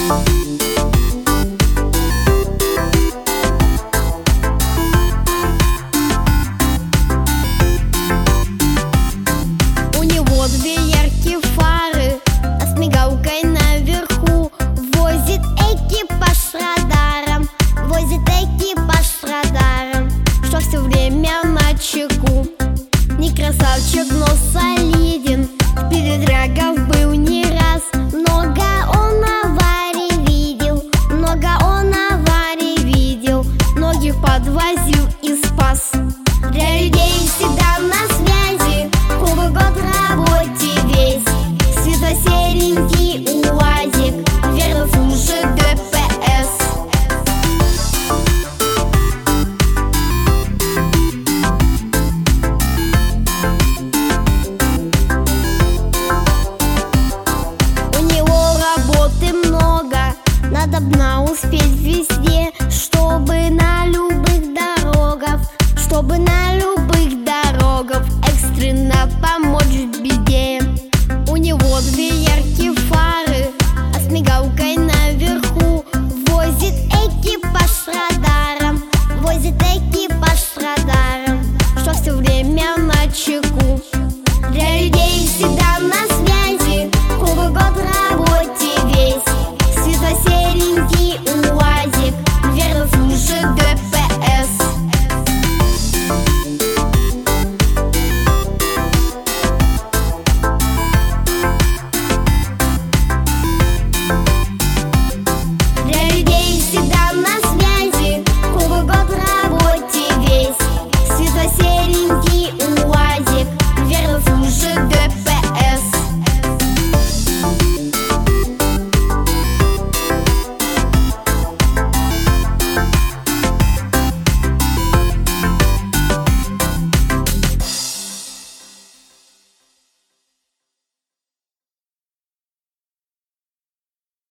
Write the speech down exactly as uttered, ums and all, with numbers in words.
У него две яркие фары, а с мигалкой наверху. Возит экипаж с радаром, возит экипаж с радаром, что все время на чеку. Не красавчик, но солиден, в передрягах был не раз. Много он аварий видел, много он аварий видел, многих подвозил и спас. Для людей всегда на связи, круглый год в работе весь. Светло-серенький УАЗик, верно служит ДПС. У него работы много, надобно успеть везде, чтобы на любых дорогах, чтобы на любых дорогах экстренно помочь в беде. У него две